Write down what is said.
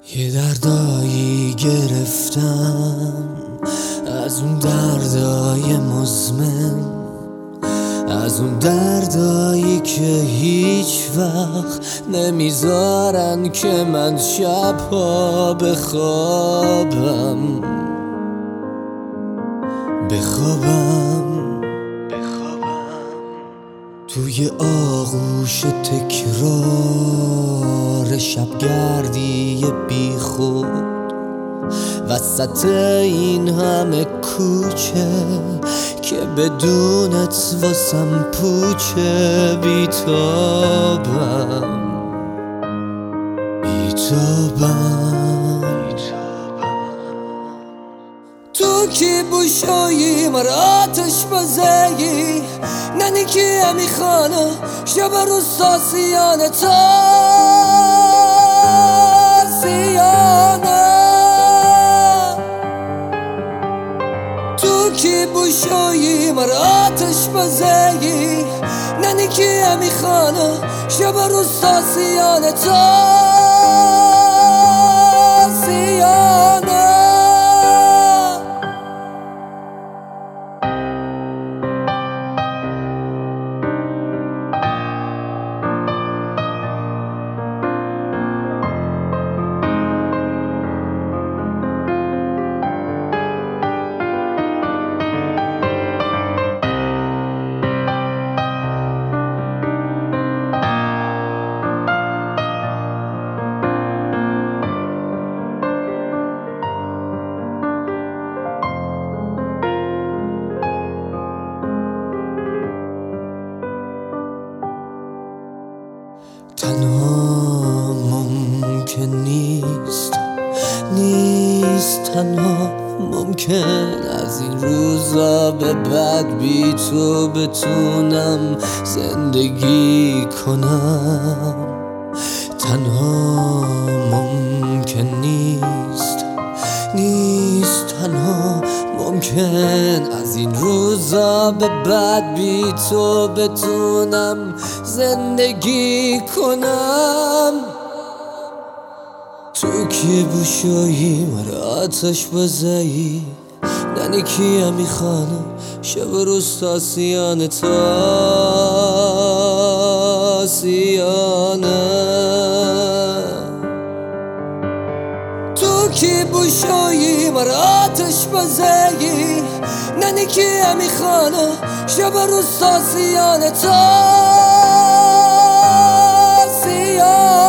یه دردایی گرفتم از اون دردای مزمن، از اون دردایی که هیچ وقت نمیذارن که من شبها بخوابم. توی آغوش تکرار شبگردی بی خود، وسط این همه کوچه که بدونت واسم پوچه. بیتابم تو کی بوشایی مر آتش بزهی ننی که امی خانه شب روستا سیانه تو کی بوشایی مر آتش بزهی ننی که امی خانه شب روستا سیانه تنها ممکن نیست تنها ممکن از این روزا به بعد بی تو بتونم زندگی کنم. تنها ممکن نیست تنها ممکن از این روزا به بعد بی تو بتونم زندگی کنم. تو کی بوشایی مر آتش بزهی ننی کیه میخوانم شب و روز تا سیانه تو کی بوشایی مر آتش بزهی ننی کیه میخوانم شب و روز تا سیانه